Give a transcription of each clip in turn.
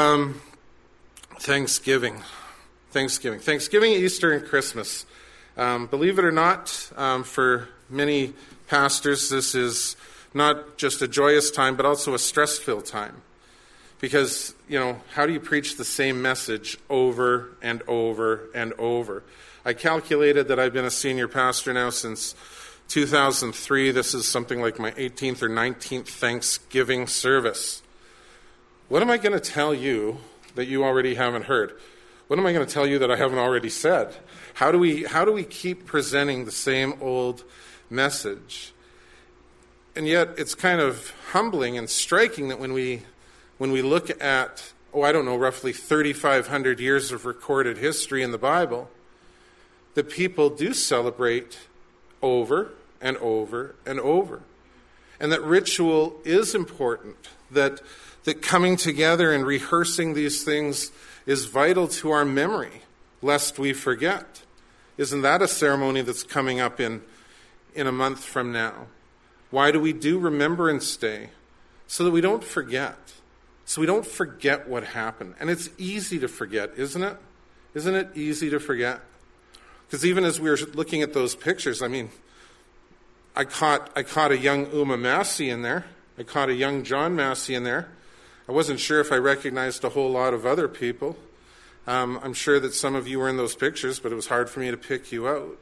Thanksgiving, Easter, and Christmas. Believe it or not, for many pastors, this is not just a joyous time, but also a stress-filled time. Because, how do you preach the same message over and over and over? I calculated that I've been a senior pastor now since 2003. This is something like my 18th or 19th Thanksgiving service. What am I going to tell you that you already haven't heard? What am I going to tell you that I haven't already said? How do we keep presenting the same old message? And yet it's kind of humbling and striking that when we look at, roughly 3,500 years of recorded history in the Bible, that people do celebrate over and over and over. And that ritual is important, that coming together and rehearsing these things is vital to our memory, lest we forget. Isn't that a ceremony that's coming up in a month from now? Why do we do Remembrance Day? So that we don't forget. So we don't forget what happened. And it's easy to forget, isn't it? Isn't it easy to forget? Because even as we were looking at those pictures, I caught a young Uma Massey in there. I caught a young John Massey in there. I wasn't sure if I recognized a whole lot of other people. I'm sure that some of you were in those pictures, but it was hard for me to pick you out.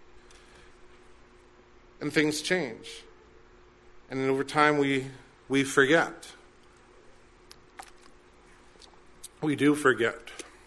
And things change. And over time we forget. We do forget.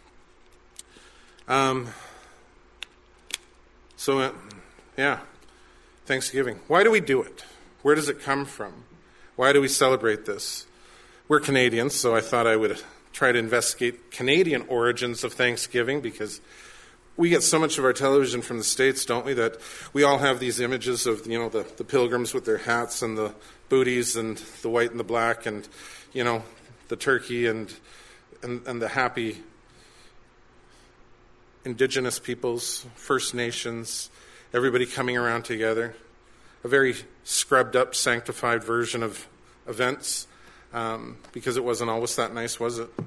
Thanksgiving. Why do we do it? Where does it come from? Why do we celebrate this? We're Canadians, so I thought I would try to investigate Canadian origins of Thanksgiving, because we get so much of our television from the States, don't we, that we all have these images of, the pilgrims with their hats and the booties and the white and the black and, the turkey and the happy Indigenous peoples, First Nations, everybody coming around together. A very scrubbed-up, sanctified version of events, because it wasn't always that nice, was it?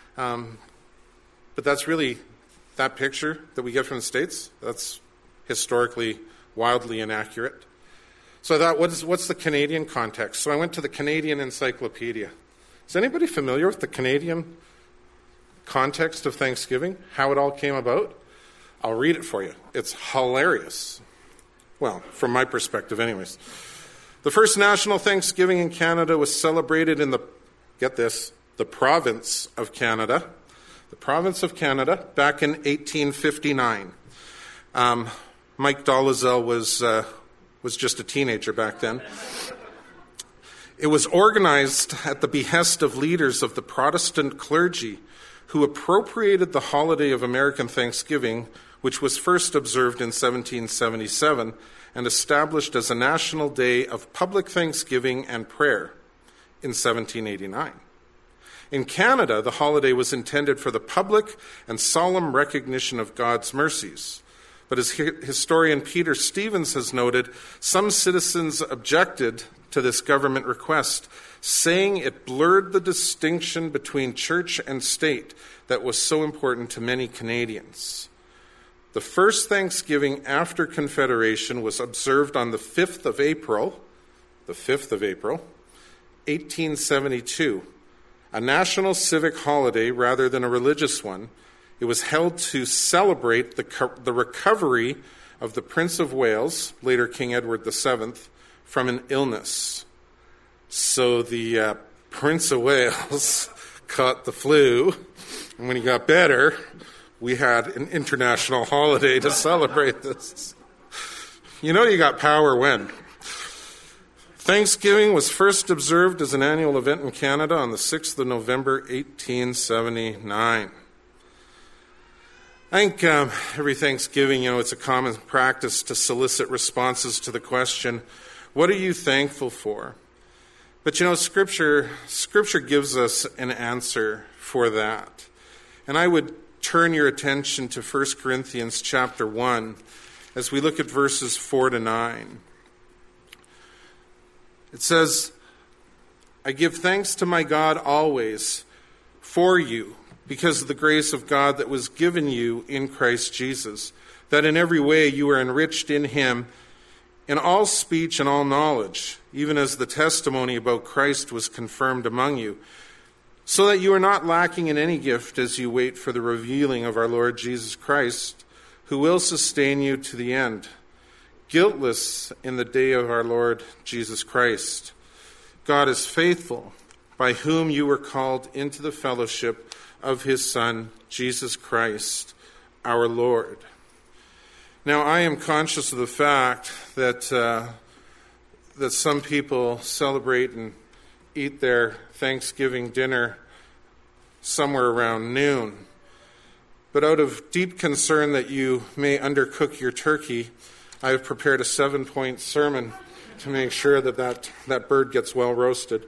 But that's really, that picture that we get from the States, that's historically wildly inaccurate. So I thought, what's the Canadian context? So I went to the Canadian Encyclopedia. Is anybody familiar with the Canadian context of Thanksgiving, how it all came about? I'll read it for you. It's hilarious. Well, from my perspective anyways. The first national Thanksgiving in Canada was celebrated in the province of Canada. The province of Canada back in 1859. Mike Dolezal was just a teenager back then. It was organized at the behest of leaders of the Protestant clergy who appropriated the holiday of American Thanksgiving, which was first observed in 1777 and established as a national day of public thanksgiving and prayer in 1789. In Canada, the holiday was intended for the public and solemn recognition of God's mercies. But as historian Peter Stevens has noted, some citizens objected to this government request, saying it blurred the distinction between church and state that was so important to many Canadians. The first Thanksgiving after Confederation was observed on the 5th of April, 1872, a national civic holiday rather than a religious one. It was held to celebrate the recovery of the Prince of Wales, later King Edward VII, from an illness. So the Prince of Wales caught the flu, and when he got better, we had an international holiday to celebrate this. You got power when? Thanksgiving was first observed as an annual event in Canada on the 6th of November, 1879. I think every Thanksgiving, it's a common practice to solicit responses to the question, what are you thankful for? But Scripture gives us an answer for that. And I would turn your attention to 1 Corinthians chapter 1 as we look at verses 4 to 9. It says, I give thanks to my God always for you because of the grace of God that was given you in Christ Jesus, that in every way you are enriched in him in all speech and all knowledge, even as the testimony about Christ was confirmed among you, so that you are not lacking in any gift as you wait for the revealing of our Lord Jesus Christ, who will sustain you to the end, guiltless in the day of our Lord Jesus Christ. God is faithful, by whom you were called into the fellowship of his Son, Jesus Christ, our Lord. Now, I am conscious of the fact that that some people celebrate and eat their Thanksgiving dinner somewhere around noon. But out of deep concern that you may undercook your turkey, I have prepared a 7-point sermon to make sure that bird gets well roasted.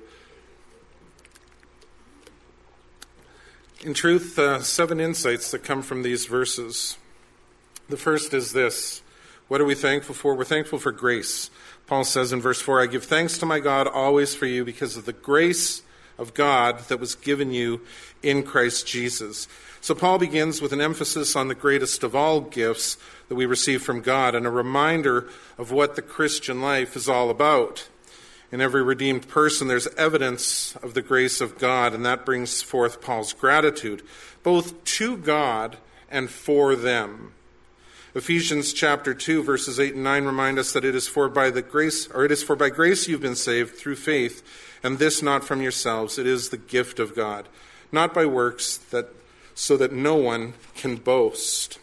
In truth, 7 insights that come from these verses. The first is this. What are we thankful for? We're thankful for grace. Paul says in verse 4, I give thanks to my God always for you because of the grace of God that was given you in Christ Jesus. So Paul begins with an emphasis on the greatest of all gifts that we receive from God and a reminder of what the Christian life is all about. In every redeemed person, there's evidence of the grace of God, and that brings forth Paul's gratitude, both to God and for them. Ephesians chapter 2, verses 8 and 9 remind us that it is for by grace you've been saved through faith, and this not from yourselves. It is the gift of God, not by works, so that no one can boast.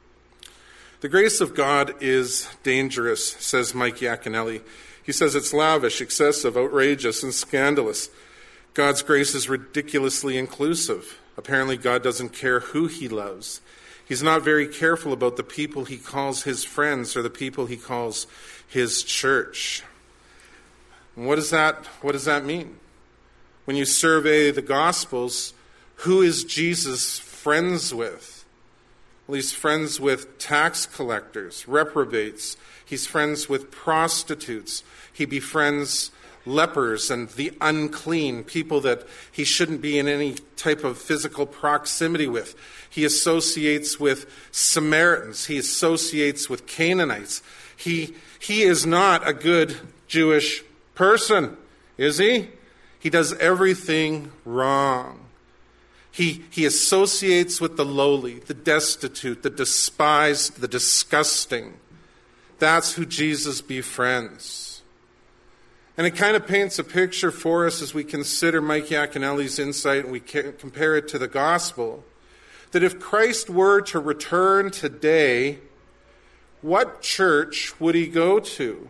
The grace of God is dangerous, says Mike Yaconelli. He says it's lavish, excessive, outrageous, and scandalous. God's grace is ridiculously inclusive. Apparently, God doesn't care who he loves. He's not very careful about the people he calls his friends or the people he calls his church. And what does that mean? When you survey the Gospels, who is Jesus friends with? Well, he's friends with tax collectors, reprobates. He's friends with prostitutes. He befriends lepers and the unclean, people that he shouldn't be in any type of physical proximity with. He associates with Samaritans. He associates with Canaanites. He is not a good Jewish person, is he? He does everything wrong. He associates with the lowly, the destitute, the despised, the disgusting. That's who Jesus befriends. And it kind of paints a picture for us as we consider Mike Yaconelli's insight and we compare it to the gospel, that if Christ were to return today, what church would he go to?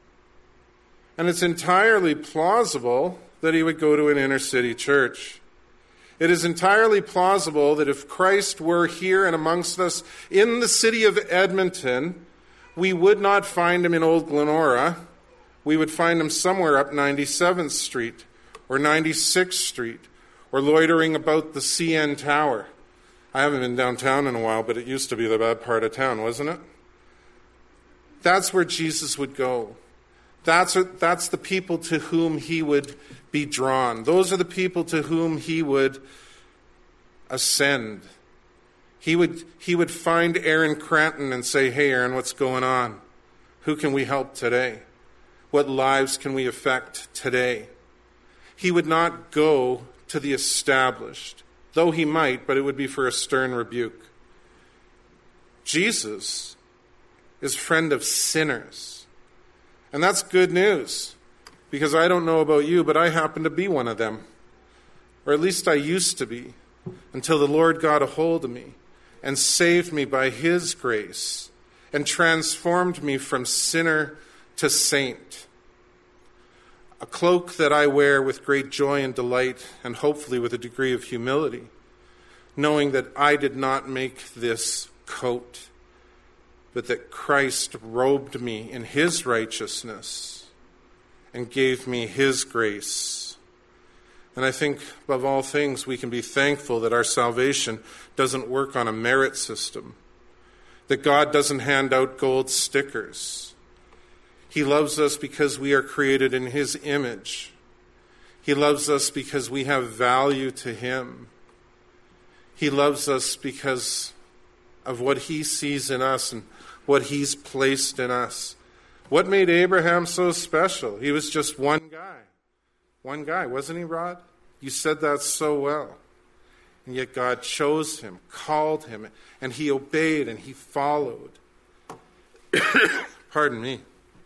And it's entirely plausible that he would go to an inner city church. It is entirely plausible that if Christ were here and amongst us in the city of Edmonton, we would not find him in Old Glenora. We would find him somewhere up 97th Street or 96th Street or loitering about the CN Tower. I haven't been downtown in a while, but it used to be the bad part of town, wasn't it? That's where Jesus would go. That's the people to whom he would be drawn. Those are the people to whom he would ascend. He would find Aaron Cranton and say, hey, Aaron, what's going on? Who can we help today? What lives can we affect today? He would not go to the established, though he might, but it would be for a stern rebuke. Jesus is friend of sinners. And that's good news, because I don't know about you, but I happen to be one of them. Or at least I used to be, until the Lord got a hold of me and saved me by his grace and transformed me from sinner to saint. A cloak that I wear with great joy and delight, and hopefully with a degree of humility, knowing that I did not make this coat, but that Christ robed me in his righteousness and gave me his grace. And I think, above all things, we can be thankful that our salvation doesn't work on a merit system, that God doesn't hand out gold stickers. He loves us because we are created in his image. He loves us because we have value to him. He loves us because of what he sees in us and what he's placed in us. What made Abraham so special? He was just one guy. One guy, wasn't he, Rod? You said that so well. And yet God chose him, called him, and he obeyed and he followed. Pardon me.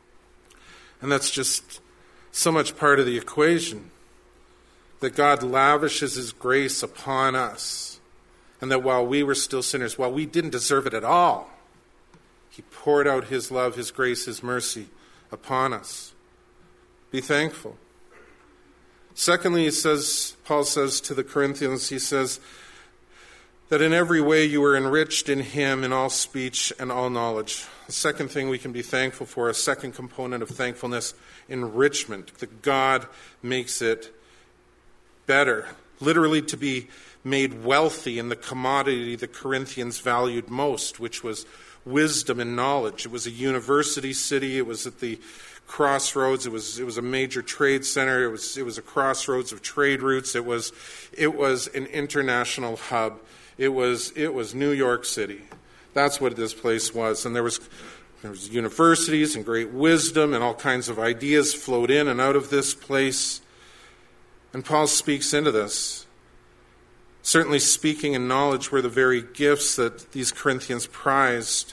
And that's just so much part of the equation, that God lavishes his grace upon us, and that while we were still sinners, while we didn't deserve it at all, he poured out his love, his grace, his mercy upon us. Be thankful. Secondly, Paul says to the Corinthians, he says that in every way you were enriched in him in all speech and all knowledge. The second thing we can be thankful for, a second component of thankfulness, enrichment, that God makes it better, literally to be made wealthy in the commodity the Corinthians valued most, which was wisdom and knowledge. It was a university city. It was at the crossroads. It was a major trade center. It was a crossroads of trade routes. It was an international hub. It was New York City. That's what this place was. And there was universities and great wisdom, and all kinds of ideas flowed in and out of this place. And Paul speaks into this. Certainly speaking and knowledge were the very gifts that these Corinthians prized,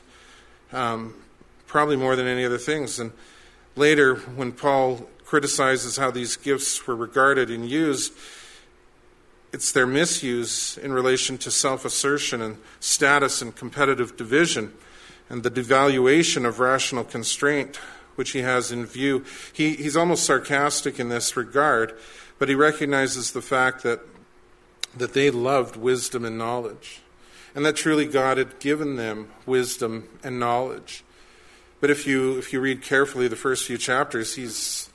probably more than any other things. And later, when Paul criticizes how these gifts were regarded and used, it's their misuse in relation to self-assertion and status and competitive division and the devaluation of rational constraint, which he has in view. He's almost sarcastic in this regard, but he recognizes the fact that they loved wisdom and knowledge, and that truly God had given them wisdom and knowledge. But if you read carefully the first few chapters, he's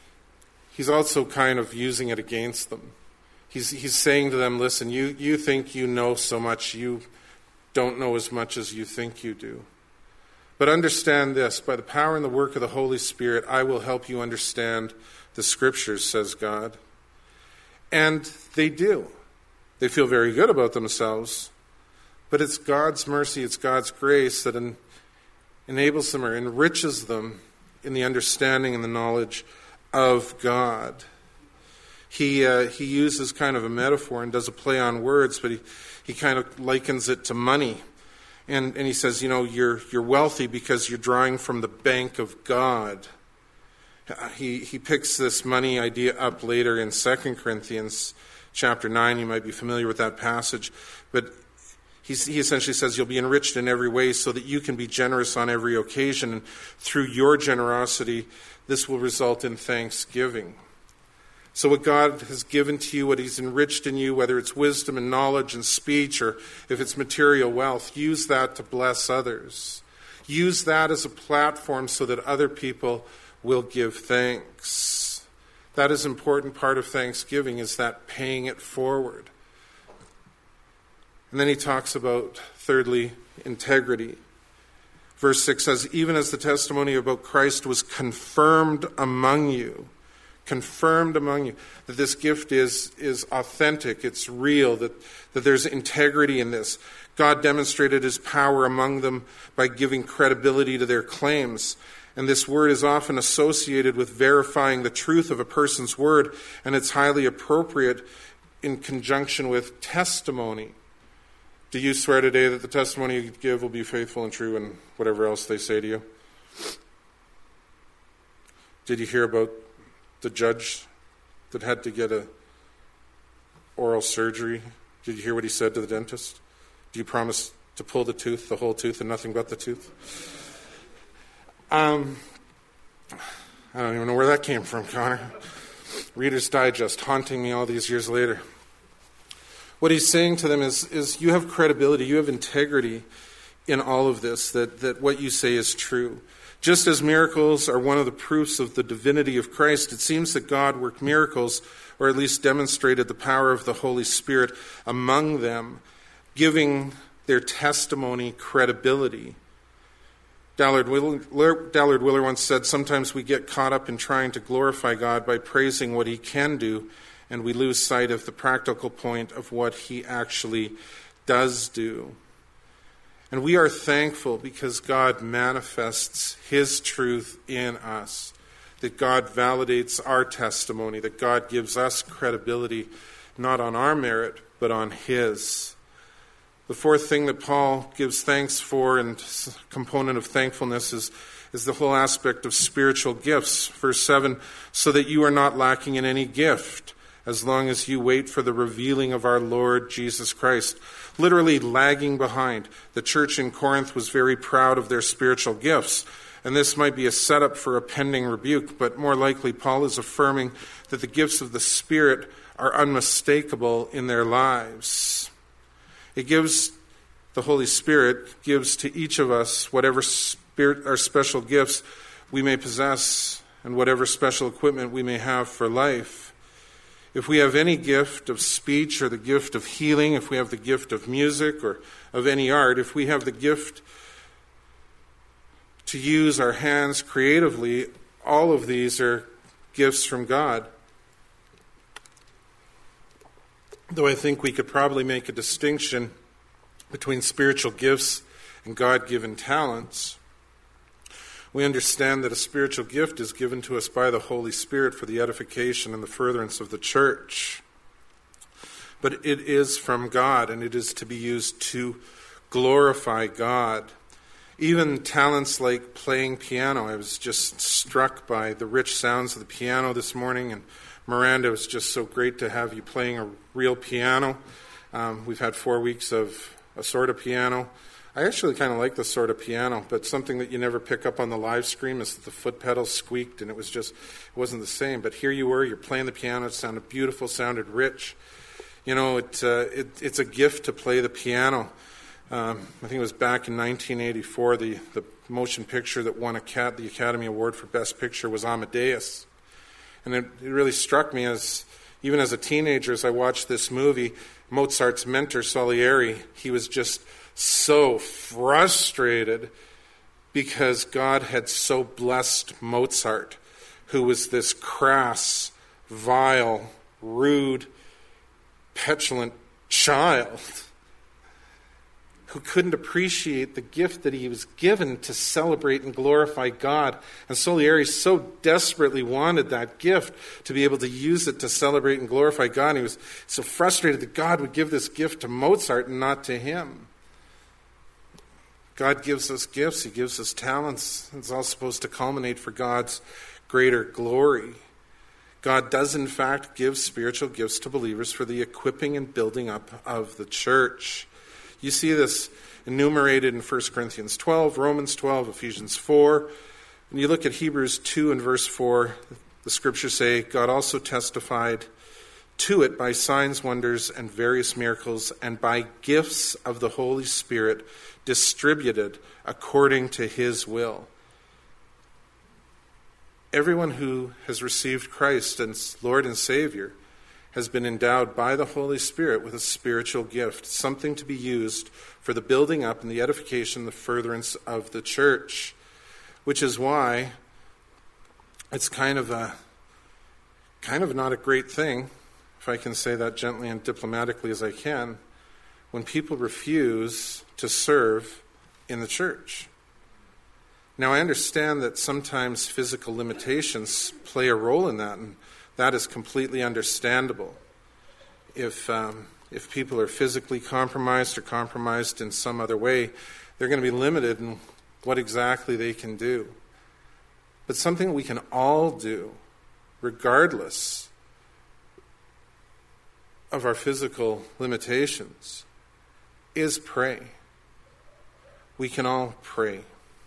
also kind of using it against them. He's saying to them, listen, you think you know so much, you don't know as much as you think you do. But understand this, by the power and the work of the Holy Spirit, I will help you understand the Scriptures, says God. And they do. They feel very good about themselves, but it's God's mercy, it's God's grace that enables them or enriches them in the understanding and the knowledge of God. He uses kind of a metaphor and does a play on words, but he kind of likens it to money. And he says, you're wealthy because you're drawing from the bank of God. He picks this money idea up later in 2 Corinthians chapter 9. You might be familiar with that passage. But he essentially says you'll be enriched in every way so that you can be generous on every occasion. And through your generosity, this will result in thanksgiving. So what God has given to you, what he's enriched in you, whether it's wisdom and knowledge and speech, or if it's material wealth, use that to bless others. Use that as a platform so that other people will give thanks. That is an important part of thanksgiving, is that paying it forward. And then he talks about, thirdly, integrity. Verse 6 says, even as the testimony about Christ was confirmed among you, that this gift is authentic, it's real, that there's integrity in this. God demonstrated his power among them by giving credibility to their claims. And this word is often associated with verifying the truth of a person's word, and it's highly appropriate in conjunction with testimony. Do you swear today that the testimony you give will be faithful and true and whatever else they say to you? Did you hear about the judge that had to get a oral surgery? Did you hear what he said to the dentist? Do you promise to pull the tooth, the whole tooth, and nothing but the tooth? I don't even know where that came from, Connor. Reader's Digest haunting me all these years later. What he's saying to them is you have credibility, you have integrity in all of this, that what you say is true. Just as miracles are one of the proofs of the divinity of Christ, it seems that God worked miracles, or at least demonstrated the power of the Holy Spirit among them, giving their testimony credibility. Dallard Willer once said, sometimes we get caught up in trying to glorify God by praising what he can do, and we lose sight of the practical point of what he actually does do. And we are thankful because God manifests his truth in us, that God validates our testimony, that God gives us credibility, not on our merit, but on his. The fourth thing that Paul gives thanks for, and component of thankfulness, is the whole aspect of spiritual gifts. Verse 7, so that you are not lacking in any gift, as long as you wait for the revealing of our Lord Jesus Christ. Literally lagging behind. The church in Corinth was very proud of their spiritual gifts, and this might be a setup for a pending rebuke, but more likely Paul is affirming that the gifts of the Spirit are unmistakable in their lives. It gives, the Holy Spirit gives to each of us whatever spirit or special gifts we may possess and whatever special equipment we may have for life. If we have any gift of speech or the gift of healing, if we have the gift of music or of any art, if we have the gift to use our hands creatively, all of these are gifts from God. Though I think we could probably make a distinction between spiritual gifts and God-given talents. We understand that a spiritual gift is given to us by the Holy Spirit for the edification and the furtherance of the church. But it is from God, and it is to be used to glorify God. Even talents like playing piano. I was just struck by the rich sounds of the piano this morning, and Miranda, it was just so great to have you playing a real piano. We've had 4 weeks of a sort of piano. I actually kind of like the sort of piano, but something that you never pick up on the live stream is that the foot pedals squeaked, and it wasn't the same. But here you were, you're playing the piano, it sounded beautiful, sounded rich. You know, it's a gift to play the piano. I think it was back in 1984, the motion picture that won the Academy Award for Best Picture was Amadeus. And it really struck me even as a teenager, as I watched this movie, Mozart's mentor, Salieri, he was just so frustrated because God had so blessed Mozart, who was this crass, vile, rude, petulant child who couldn't appreciate the gift that he was given to celebrate and glorify God. And Salieri so desperately wanted that gift to be able to use it to celebrate and glorify God. And he was so frustrated that God would give this gift to Mozart and not to him. God gives us gifts. He gives us talents. It's all supposed to culminate for God's greater glory. God does, in fact, give spiritual gifts to believers for the equipping and building up of the church. You see this enumerated in 1 Corinthians 12, Romans 12, Ephesians 4. When you look at Hebrews 2 and verse 4, the scriptures say, God also testified to it by signs, wonders, and various miracles, and by gifts of the Holy Spirit distributed according to his will. Everyone who has received Christ as Lord and Savior has been endowed by the Holy Spirit with a spiritual gift, something to be used for the building up and the edification, the furtherance of the church, which is why it's kind of not a great thing, if I can say that gently and diplomatically as I can, when people refuse to serve in the church. Now, I understand that sometimes physical limitations play a role in that, and that is completely understandable. If people are physically compromised or compromised in some other way, they're going to be limited in what exactly they can do. But something we can all do, regardless of our physical limitations, is pray. We can all pray.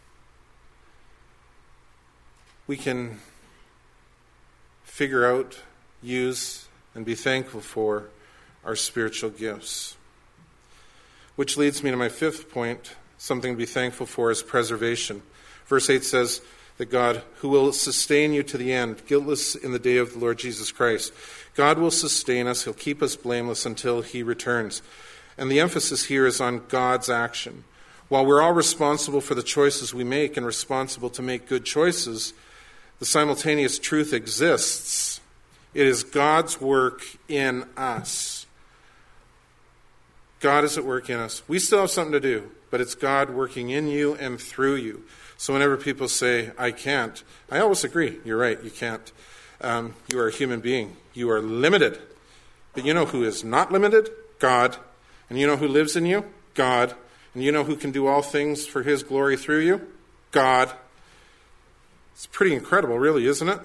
We can figure out, use, and be thankful for our spiritual gifts. Which leads me to my fifth point, something to be thankful for is preservation. Verse 8 says that God, who will sustain you to the end, guiltless in the day of the Lord Jesus Christ. God will sustain us. He'll keep us blameless until he returns. And the emphasis here is on God's action. While we're all responsible for the choices we make and responsible to make good choices, the simultaneous truth exists. It is God's work in us. God is at work in us. We still have something to do, but it's God working in you and through you. So whenever people say, I can't, I always agree. You're right, you can't. You are a human being. You are limited. But you know who is not limited? God. And you know who lives in you? God. And you know who can do all things for his glory through you? God. It's pretty incredible, really, isn't it?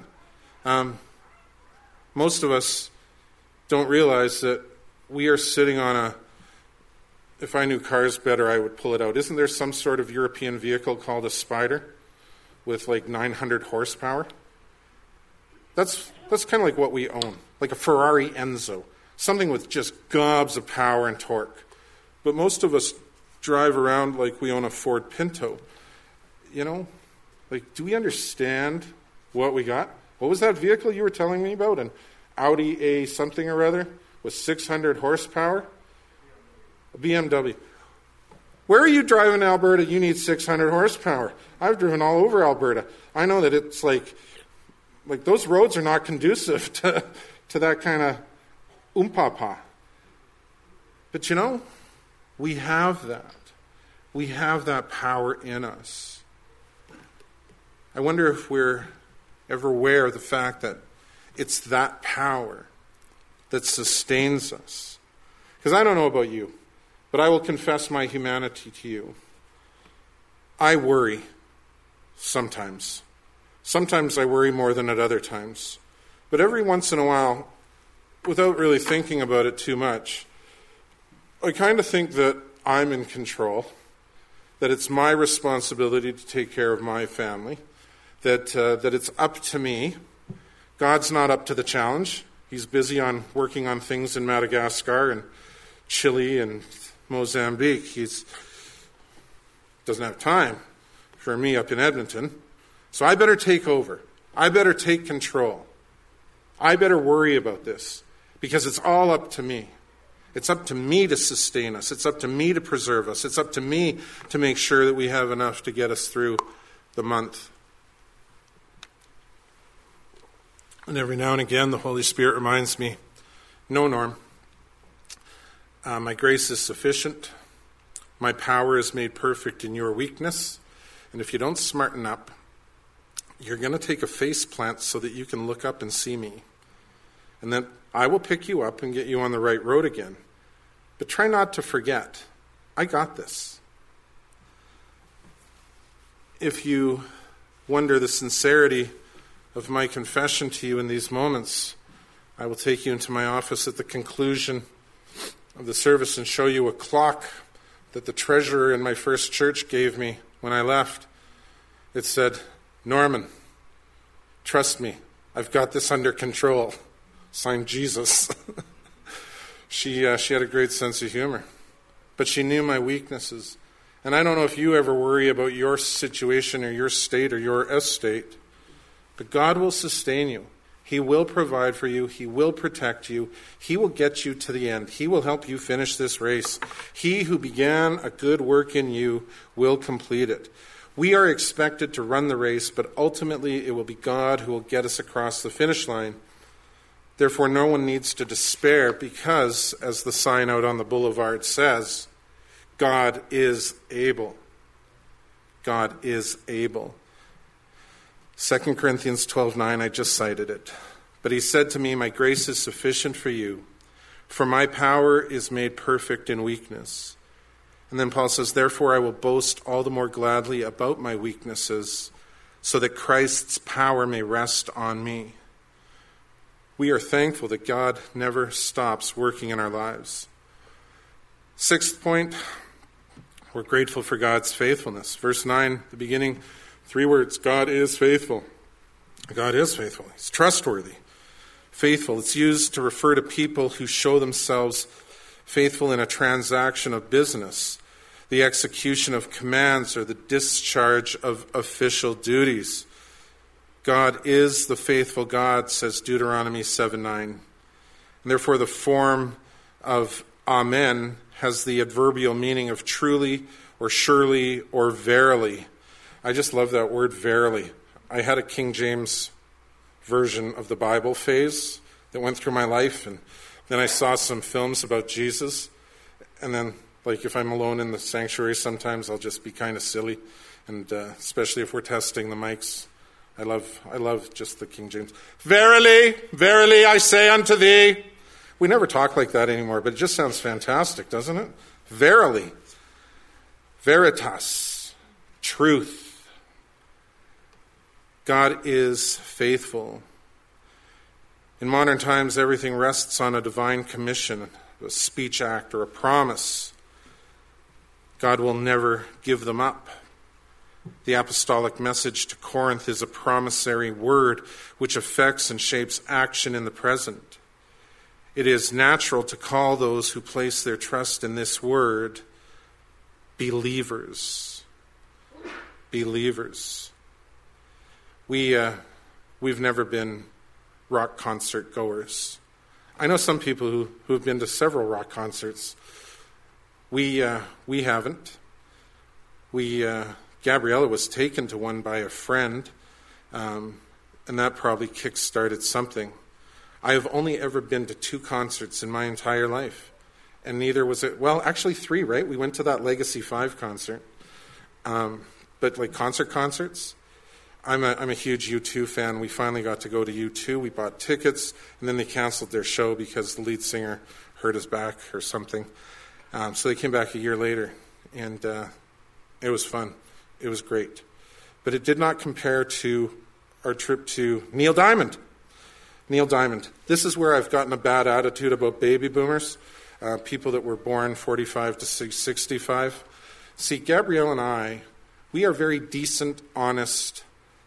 Most of us don't realize that we are sitting on a, if I knew cars better, I would pull it out. Isn't there some sort of European vehicle called a Spider with like 900 horsepower? That's kind of like what we own, like a Ferrari Enzo, something with just gobs of power and torque. But most of us drive around like we own a Ford Pinto. You know, like, do we understand what we got? What was that vehicle you were telling me about? An Audi A something or other with 600 horsepower? A BMW. Where are you driving in Alberta? You need 600 horsepower. I've driven all over Alberta. I know that it's like those roads are not conducive to that kind of oompah. But you know, we have that. We have that power in us. I wonder if we're ever aware of the fact that it's that power that sustains us. Because I don't know about you, but I will confess my humanity to you. I worry sometimes. Sometimes I worry more than at other times. But every once in a while, without really thinking about it too much, I kind of think that I'm in control, that it's my responsibility to take care of my family, that it's up to me. God's not up to the challenge. He's busy on working on things in Madagascar and Chile and Mozambique. He doesn't have time for me up in Edmonton. So I better take over. I better take control. I better worry about this because it's all up to me. It's up to me to sustain us. It's up to me to preserve us. It's up to me to make sure that we have enough to get us through the month. And every now and again, the Holy Spirit reminds me, no, Norm, my grace is sufficient. My power is made perfect in your weakness. And if you don't smarten up, you're going to take a face plant so that you can look up and see me. And then I will pick you up and get you on the right road again. But try not to forget, I got this. If you wonder the sincerity of my confession to you in these moments, I will take you into my office at the conclusion of the service and show you a clock that the treasurer in my first church gave me when I left. It said, Norman, trust me, I've got this under control. Signed, Jesus. She had a great sense of humor. But she knew my weaknesses. And I don't know if you ever worry about your situation or your state or your estate, but God will sustain you. He will provide for you. He will protect you. He will get you to the end. He will help you finish this race. He who began a good work in you will complete it. We are expected to run the race, but ultimately it will be God who will get us across the finish line. Therefore, no one needs to despair because, as the sign out on the boulevard says, God is able. God is able. 2 Corinthians 12:9, I just cited it. But he said to me, my grace is sufficient for you, for my power is made perfect in weakness. And then Paul says, therefore I will boast all the more gladly about my weaknesses, so that Christ's power may rest on me. We are thankful that God never stops working in our lives. Sixth point, we're grateful for God's faithfulness. Verse 9, the beginning, 3 words, God is faithful. God is faithful. He's trustworthy. Faithful. It's used to refer to people who show themselves faithful in a transaction of business, the execution of commands, or the discharge of official duties. God is the faithful God, says Deuteronomy 7:9. And therefore the form of amen has the adverbial meaning of truly or surely or verily. I just love that word verily. I had a King James version of the Bible phase that went through my life, and then I saw some films about Jesus, And then, like, if I'm alone in the sanctuary, sometimes I'll just be kind of silly, and especially if we're testing the mics. I love just the King James. Verily, verily, I say unto thee. We never talk like that anymore, but it just sounds fantastic, doesn't it? Verily. Veritas. Truth. God is faithful. In modern times, everything rests on a divine commission, a speech act, or a promise. God will never give them up. The apostolic message to Corinth is a promissory word which affects and shapes action in the present. It is natural to call those who place their trust in this word believers. Believers. We've never been rock concert goers. I know some people who've been to several rock concerts. We haven't. Gabriella was taken to one by a friend, and that probably kick-started something. I have only ever been to 2 concerts in my entire life, and neither was it, well, actually 3, right? We went to that Legacy 5 concert. But like concerts, I'm a huge U2 fan. We finally got to go to U2. We bought tickets, and then they canceled their show because the lead singer hurt his back or something. So they came back a year later, and it was fun. It was great. But it did not compare to our trip to Neil Diamond. Neil Diamond. This is where I've gotten a bad attitude about baby boomers, people that were born 45 to 65. See, Gabrielle and I, we are very decent, honest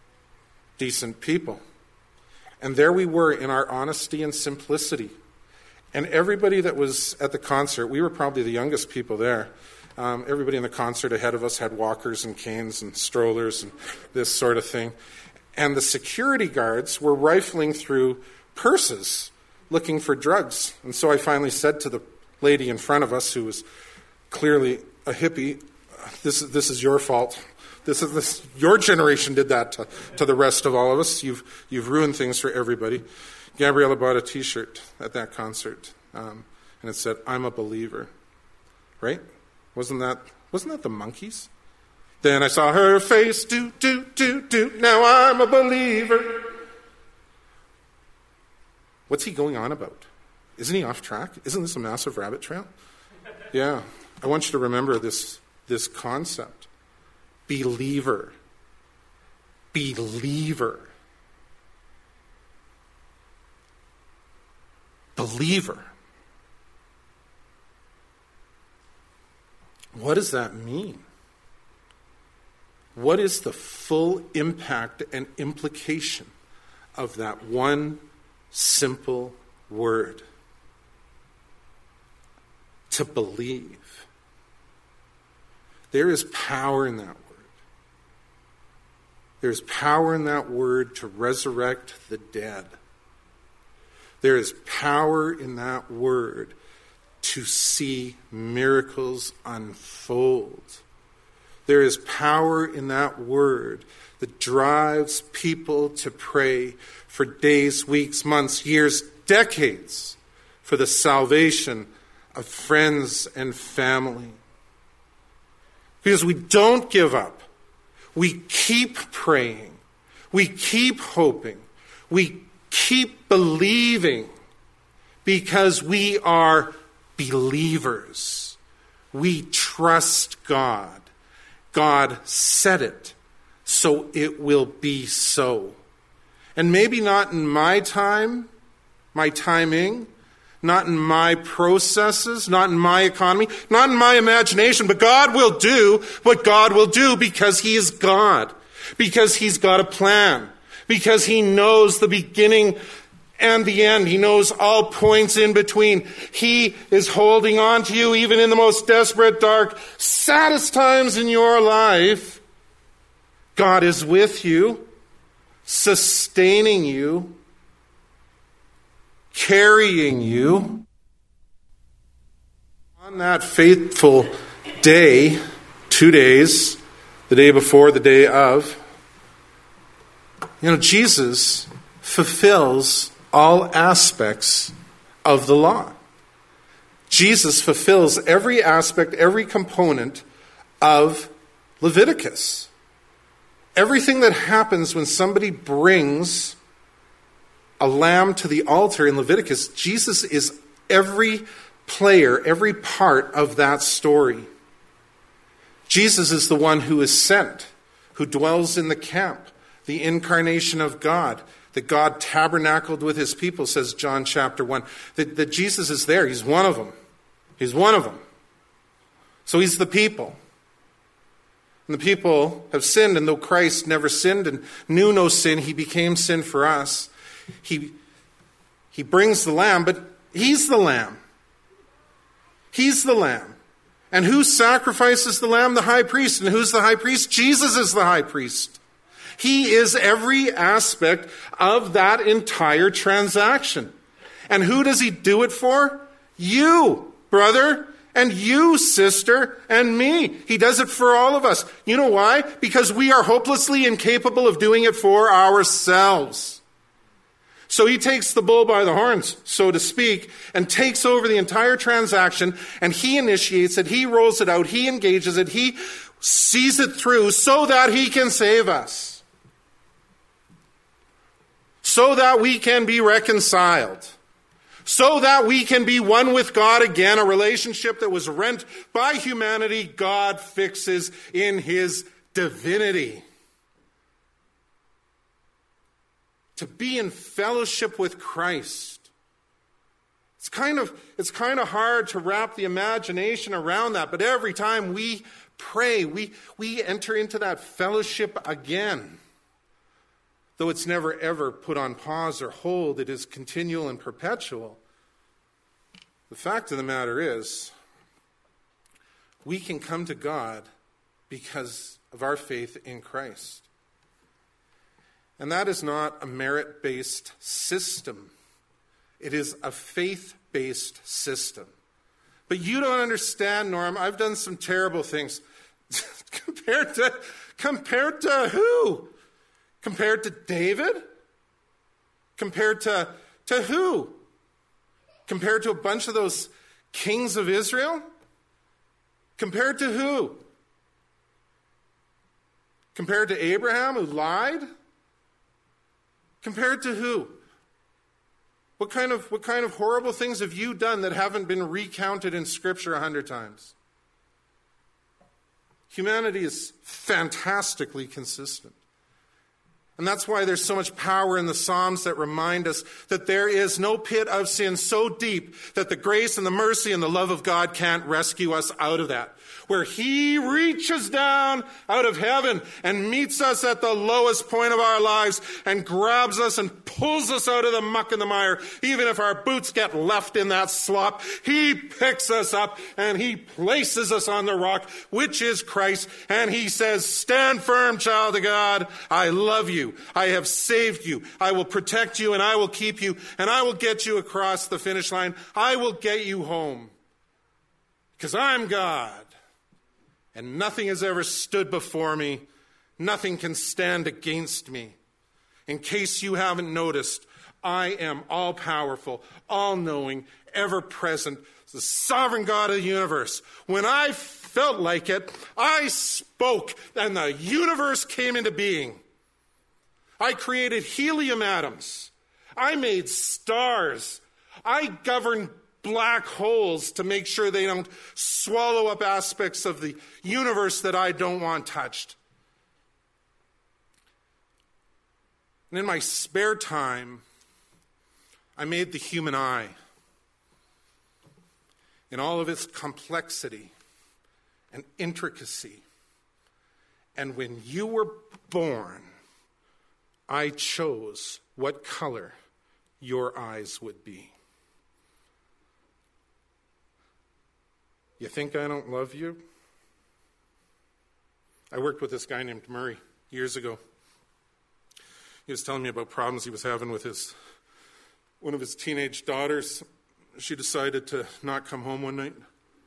people. And there we were in our honesty and simplicity. And everybody that was at the concert, we were probably the youngest people there. Everybody in the concert ahead of us had walkers and canes and strollers and this sort of thing. And the security guards were rifling through purses looking for drugs. And so I finally said to the lady in front of us, who was clearly a hippie, this is your fault. Your generation did that to the rest of all of us. You've ruined things for everybody. Gabriella bought a T-shirt at that concert, and it said, "I'm a believer." Right? Wasn't that the Monkees? Then I saw her face, do. Now I'm a believer. What's he going on about? Isn't he off track? Isn't this a massive rabbit trail? Yeah. I want you to remember this concept. Believer. Believer. Believer. What does that mean? What is the full impact and implication of that one simple word? To believe. There is power in that word. There's power in that word to resurrect the dead. There is power in that word to see miracles unfold. There is power in that word that drives people to pray for days, weeks, months, years, decades for the salvation of friends and family. Because we don't give up. We keep praying. We keep hoping. We keep believing because we are believers. We trust God. God said it, so it will be so. And maybe not in my time, my timing, not in my processes, not in my economy, not in my imagination, but God will do what God will do because He is God, because He's got a plan, because He knows the beginning and the end. He knows all points in between. He is holding on to you even in the most desperate, dark, saddest times in your life. God is with you, sustaining you, carrying you. On that faithful day, 2 days, the day before, the day of, Jesus fulfills all aspects of the law. Jesus fulfills every aspect, every component of Leviticus. Everything that happens when somebody brings a lamb to the altar in Leviticus, Jesus is every player, every part of that story. Jesus is the one who is sent, who dwells in the camp, the incarnation of God, that God tabernacled with his people, says John chapter 1. That Jesus is there. He's one of them. He's one of them. So he's the people. And the people have sinned, and though Christ never sinned and knew no sin, he became sin for us. He brings the lamb, but he's the lamb. He's the lamb. And who sacrifices the lamb? The high priest. And who's the high priest? Jesus is the high priest. He is every aspect of that entire transaction. And who does he do it for? You, brother, and you, sister, and me. He does it for all of us. You know why? Because we are hopelessly incapable of doing it for ourselves. So he takes the bull by the horns, so to speak, and takes over the entire transaction, and he initiates it, he rolls it out, he engages it, he sees it through so that he can save us. So that we can be reconciled. So that we can be one with God again, a relationship that was rent by humanity, God fixes in his divinity. To be in fellowship with Christ. It's kind of hard to wrap the imagination around that, but every time we pray, we enter into that fellowship again. Though it's never ever put on pause or hold, it is continual and perpetual. The fact of the matter is, we can come to God because of our faith in Christ. And that is not a merit-based system. It is a faith-based system. But you don't understand, Norm. I've done some terrible things. Compared to who? Compared to David? Compared to who? Compared to a bunch of those kings of Israel? Compared to who? Compared to Abraham, who lied? Compared to who? What kind of horrible things have you done that haven't been recounted in Scripture 100 times? Humanity is fantastically consistent. And that's why there's so much power in the Psalms that remind us that there is no pit of sin so deep that the grace and the mercy and the love of God can't rescue us out of that. Where he reaches down out of heaven and meets us at the lowest point of our lives and grabs us and pulls us out of the muck and the mire. Even if our boots get left in that slop, he picks us up and he places us on the rock, which is Christ. And he says, stand firm, child of God. I love you. I have saved you. I will protect you and I will keep you and I will get you across the finish line. I will get you home. Because I'm God. And nothing has ever stood before me. Nothing can stand against me. In case you haven't noticed, I am all-powerful, all-knowing, ever-present, the sovereign God of the universe. When I felt like it, I spoke, and the universe came into being. I created helium atoms. I made stars. I governed black holes to make sure they don't swallow up aspects of the universe that I don't want touched. And in my spare time, I made the human eye in all of its complexity and intricacy. And when you were born, I chose what color your eyes would be. You think I don't love you? I worked with this guy named Murray years ago. He was telling me about problems he was having with one of his teenage daughters. She decided to not come home one night.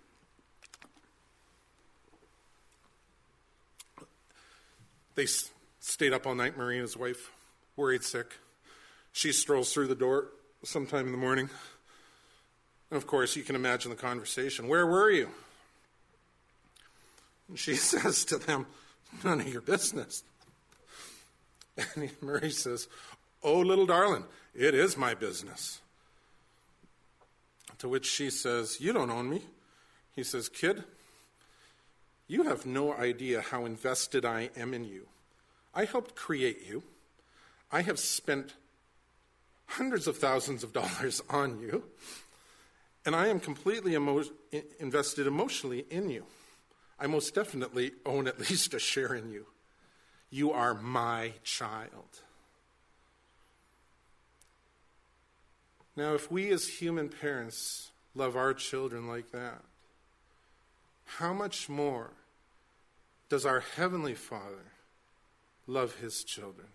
They stayed up all night, Murray and his wife, worried sick. She strolls through the door sometime in the morning. And of course, you can imagine the conversation. Where were you? And she says to them, none of your business. And Murray says, oh, little darling, it is my business. To which she says, you don't own me. He says, kid, you have no idea how invested I am in you. I helped create you. I have spent hundreds of thousands of dollars on you. And I am completely invested emotionally in you. I most definitely own at least a share in you. You are my child. Now, if we as human parents love our children like that, how much more does our Heavenly Father love his children?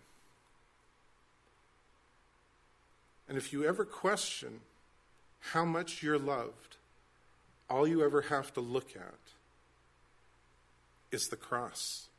And if you ever question how much you're loved, all you ever have to look at is the cross.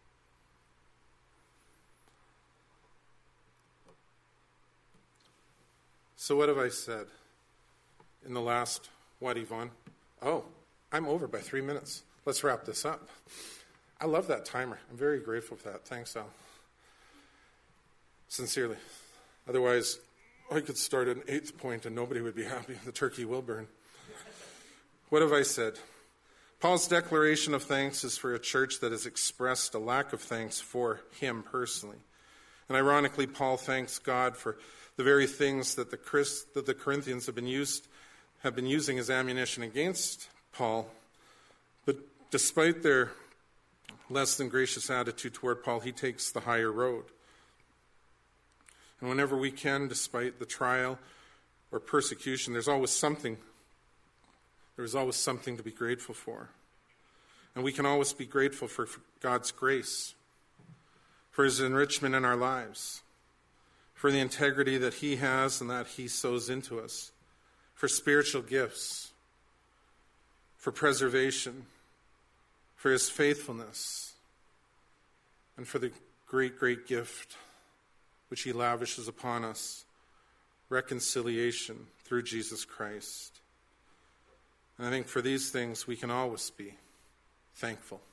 So what have I said in the last, Yvonne? Oh, I'm over by 3 minutes. Let's wrap this up. I love that timer. I'm very grateful for that. Thanks, Al. Sincerely. Otherwise, I could start at an 8th point and nobody would be happy. The turkey will burn. What have I said? Paul's declaration of thanks is for a church that has expressed a lack of thanks for him personally. And ironically, Paul thanks God for the very things that the Corinthians have been using as ammunition against Paul. But despite their less than gracious attitude toward Paul, he takes the higher road. And whenever we can, despite the trial or persecution, there's always something to be grateful for. And we can always be grateful for God's grace, for his enrichment in our lives, for the integrity that he has and that he sows into us, for spiritual gifts, for preservation, for his faithfulness, and for the great, great gift which he lavishes upon us, reconciliation through Jesus Christ. And I think for these things we can always be thankful.